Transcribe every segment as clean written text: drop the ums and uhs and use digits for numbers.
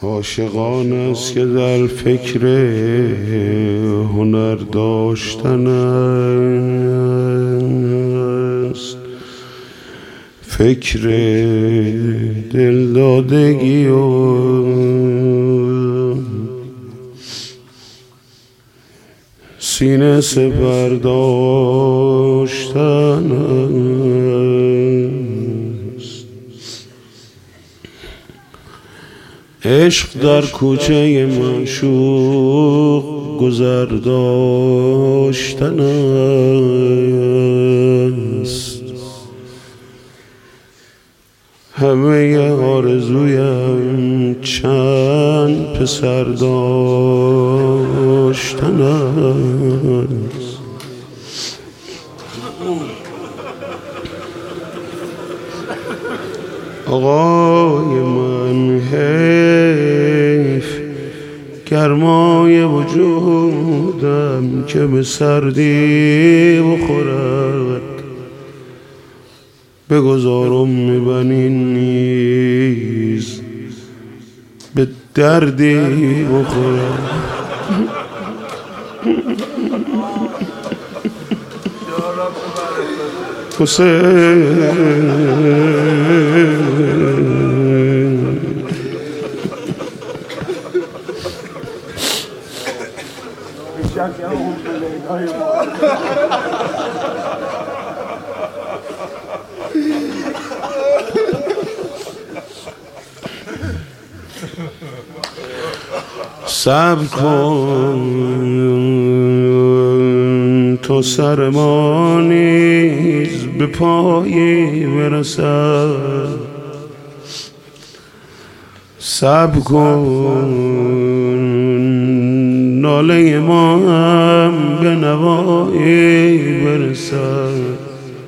عاشقان است که در فکر هنر داشتن است، فکر دلدادگی و سینه سپر داشتن است. عشق در کوچه معشوق گذر داشتن است. همه آرزویم چند پسر داشتن است. آقای من حیف گرمای وجودم که به سردی بخورد، بگذارم میبنین نیز به دردی بخورد. حسین صبر کن تو سر ما نیز به پایی برسد. صبر کن ناله ما هم به نوایی برسد.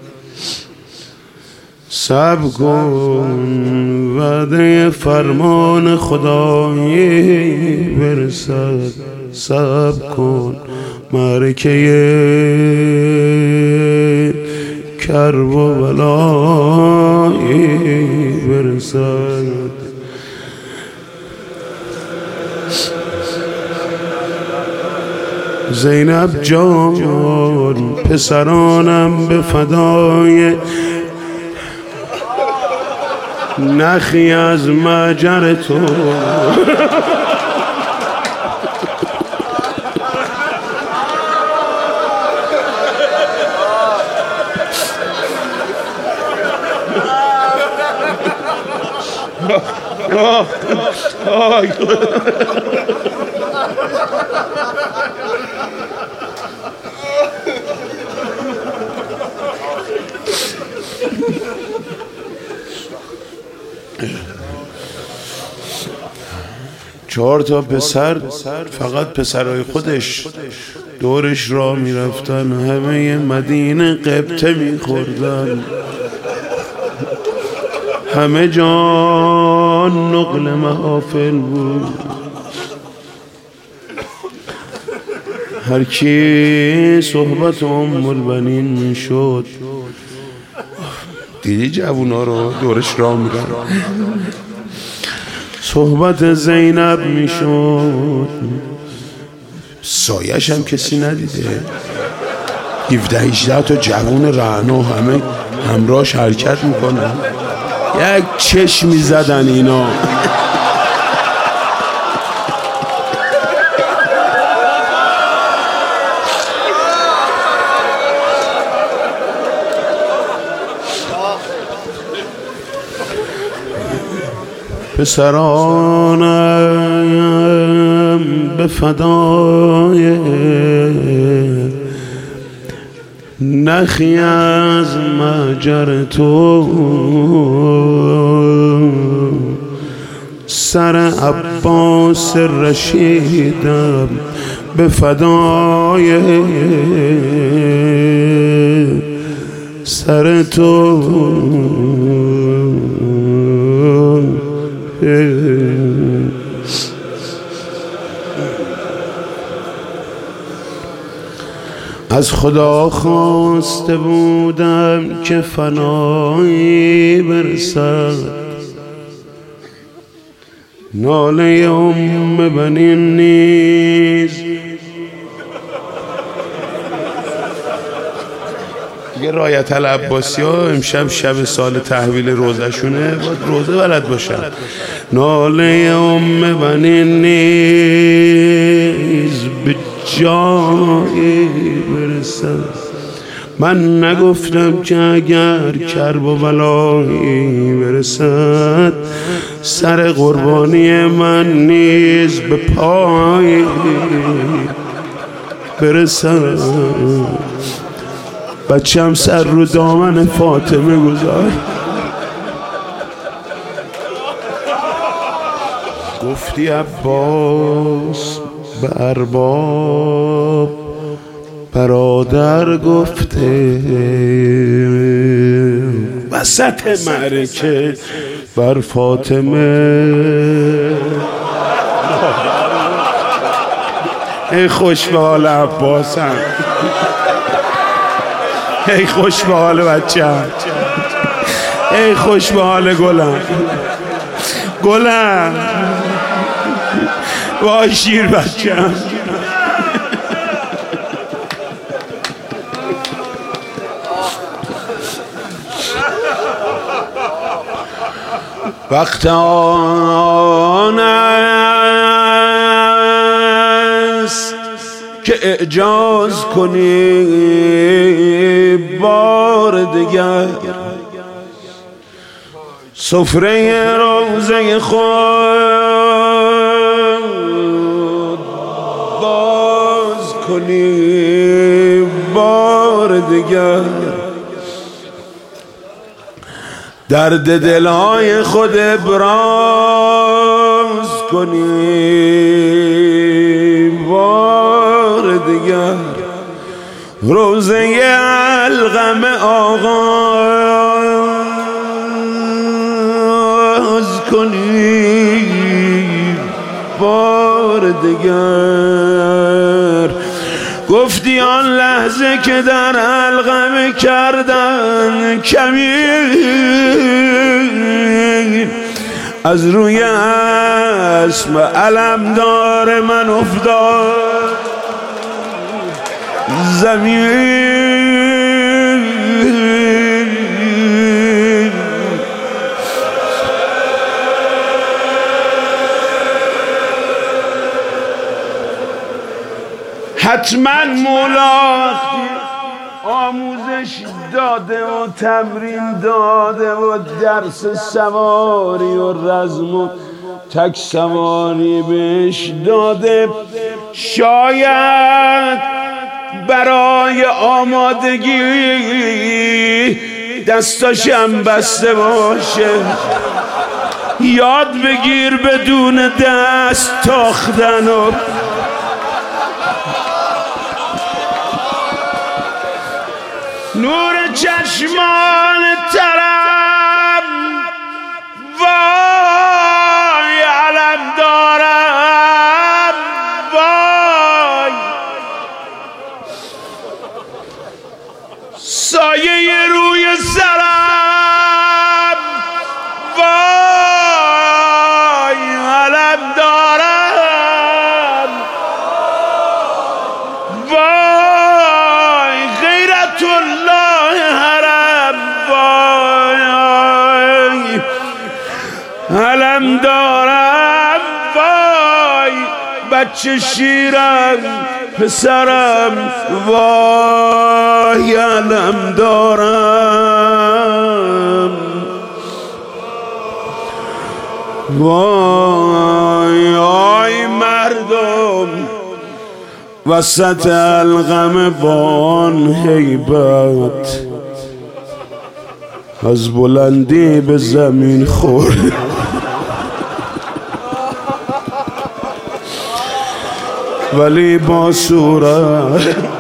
صبر کن وعده فرمان خدایی برسد. صبر کن معرکه کرب و بلایی برسد. زینب جان پسرانم به فدای نخی از مجر تو. چهار تا پسر، فقط پسرای خودش دورش را میرفتن، همه مدینه قبطه میخوردن، همه جان نقل محافل بود. هر کی صحبت ام البنین میشد، دیدی جوونا رو دورش را میرن، صحبت زینب میشد، سایش هم کسی ندیده. 17-18 تا جوون رعنا همه همراهش حرکت میکنن، یک چشم میزدن اینا. پسرانم به فدای نخی از مجر تو، سر عباس رشیدم به فدای سر تو. از خدا خواسته بودم که فنایی برسد، ناله ام بنین نیز. دیگه رایت العباسی ها امشب شب سال تحویل روزشونه، باید روزه بلد باشن. ناله ام بنین نیز به جایی برسد. من نگفتم که اگر کرب و بلایی برسد سر قربانی من نیز به پای برسد. بچم سر رو دامن فاطمه گذار. گفتی عباس به ارباب برادر گفته، وسط معرکه بر فاطمه. ای خوش به حال عباسم، ای خوش به حال بچه‌م، ای خوش به حال گلم، گلم وای شیر بچه‌م. وقت آن است که اعجاز کنی بار دیگر، سفره روزه خود باز کنی بار دیگر، درد دلهای خود ابراز کنی بار دیگر، روزه القم آغاز کنی بار دیگر. گفتی آن لحظه که در القم کردن کمین، از روی اسم علمدار من افتاد زمین. حتما مولا آموزش داده و تمرین داده و درس سواری و رزم و تک سواری بهش داده، شاید برای آمادگی دستاشم بسته باشه. یاد بگیر بدون دست تاختن و نور چشمان ترم وای علم دارم وای، سایه روی سرم وای علم دارم وای، غیرت الله حرم وای علم دارم وای، بچه شیرم پسرم وای علم دارم وای. آی مردم وسط القم بان هیبت، از بلندی به زمین خورد ولی با صورت